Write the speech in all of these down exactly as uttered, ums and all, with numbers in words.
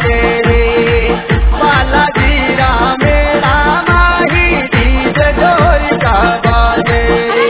बाजे रे, बालाजी राम राम ही डीजे ढोल का बाजे रे।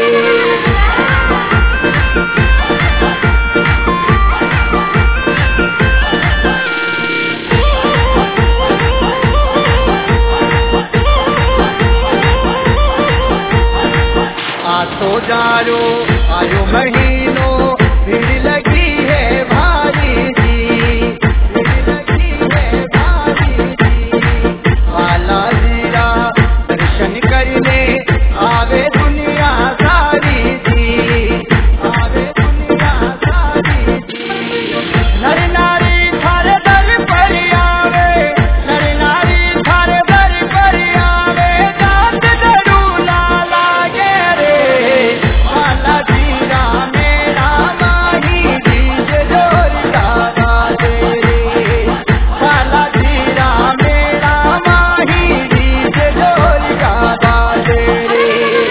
आ तो जारो आयो महीनों भीड़ लगी है भारी जी, भीड़ लगी है भारी जी। बालाजी रा दर्शन करने आवे दुनिया सारी जी, आवे दुनिया सारी जी। नर नारी थारे दर पर आवे, नर नारी थारे दर पर आवे, जात डरूला लागे रे, बालाजी राम राम ही डीजे ढोल का बाजे रे, बालाजी राम राम ही डीजे ढोल का बाजे रे।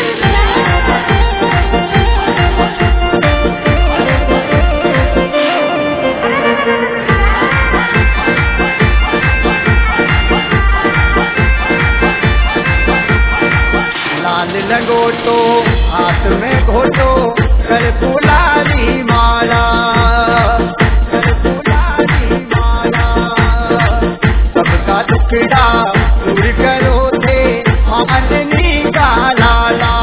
लाल लंगोटो हाथ में घोटो, कर फुलारी माला, कर फुलारी माला। सबका दुखड़ा दूर करो थे आदमी का लाला,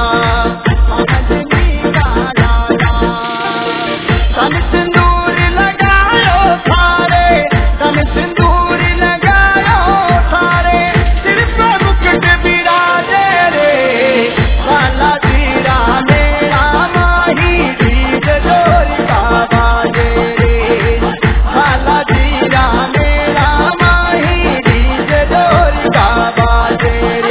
आदमी का लाला। तन सिंदूर लगायो थारे, तन सिंदूर लगायो थारे, सिर पे मुकुट बिराजे रे, बालाजी राम राम ही डीजे ढोल का बाजे रे, बालाजी राम राम ही डीजे ढोल का बाजे रे।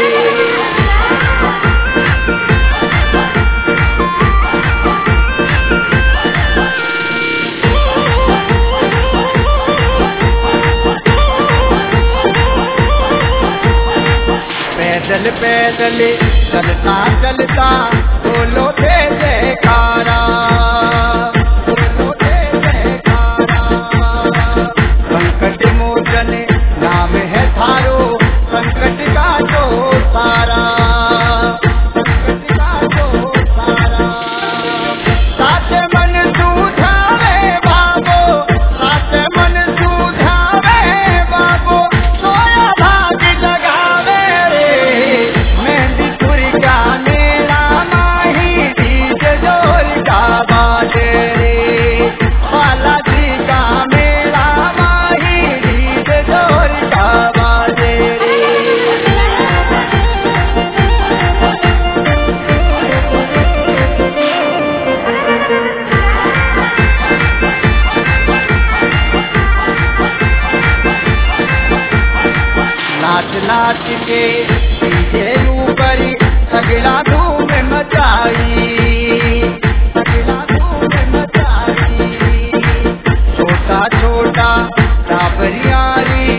पैदल पैदल चलता चलता बोलो जय जयकारा, बोलो जय जयकारा। संकट मोचन नाम है थारो, संकट का तो सारा, संकट का तो सारा। साथ मन सूझावे बाबो, साथ मन सूझावे बाबो, सोया भाग जगावे रे, मेहंदीपुर का मेला माही डीजे ढोल का बाजे रे, बालाजी का मेला माही डीजे ढोल का बाजे रे। नाच नाच के डीजे ऊपर सगड़ा धूम मचाई, सगड़ा धूम मचाई। छोटा छोटा टाबरियारी